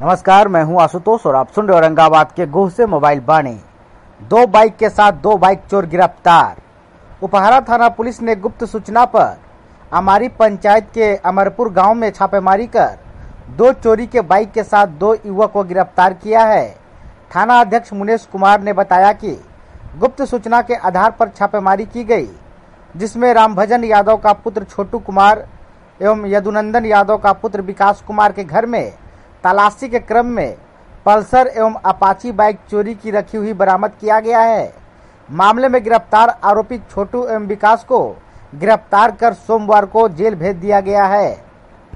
नमस्कार, मैं हूं आशुतोष और आप सुन रहे औरंगाबाद के गोह से मोबाइल बाणी। 2 बाइक के साथ 2 बाइक चोर गिरफ्तार। उपहरा थाना पुलिस ने गुप्त सूचना पर अमारी पंचायत के अमरपुर गांव में छापेमारी कर 2 चोरी के बाइक के साथ 2 युवक को गिरफ्तार किया है। थाना अध्यक्ष मुनेश कुमार ने बताया कि गुप्त सूचना के आधार पर छापेमारी की गई, जिसमें रामभजन यादव का पुत्र छोटू कुमार एवं यदुनंदन यादव का पुत्र विकास कुमार के घर में तलाशी के क्रम में पल्सर एवं अपाची बाइक चोरी की रखी हुई बरामद किया गया है। मामले में गिरफ्तार आरोपी छोटू एवं विकास को गिरफ्तार कर सोमवार को जेल भेज दिया गया है।